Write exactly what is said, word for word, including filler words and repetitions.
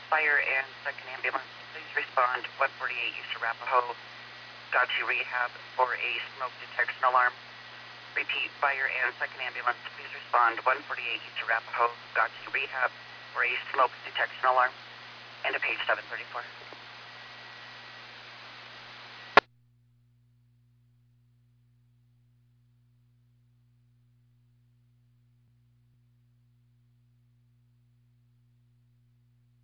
fire and second ambulance, please respond one forty-eight East Arapahoe, got you rehab for a smoke detection alarm. Repeat, fire and second ambulance, please respond one forty-eight East Arapahoe, got you rehab for a smoke detection alarm. End of page seven thirty-four.